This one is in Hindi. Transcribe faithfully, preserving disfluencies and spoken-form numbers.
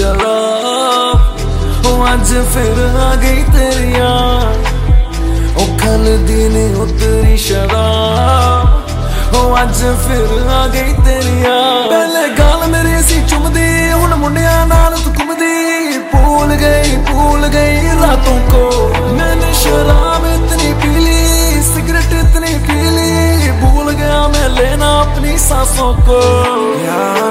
शराब ओ अज फिर आ गई तेरिया ओ खल दी ने उतरी शराब ओ अज फिर आ गई तेरिया। पहले गाल मेरी सी चुमदी हुण मुंडिया नाल तू घुमदी भूल गई भूल गई रातों को मैंने शराब इतनी पी ली सिगरेट इतनी पी ली भूल गया मैं लेना अपनी सांसों को।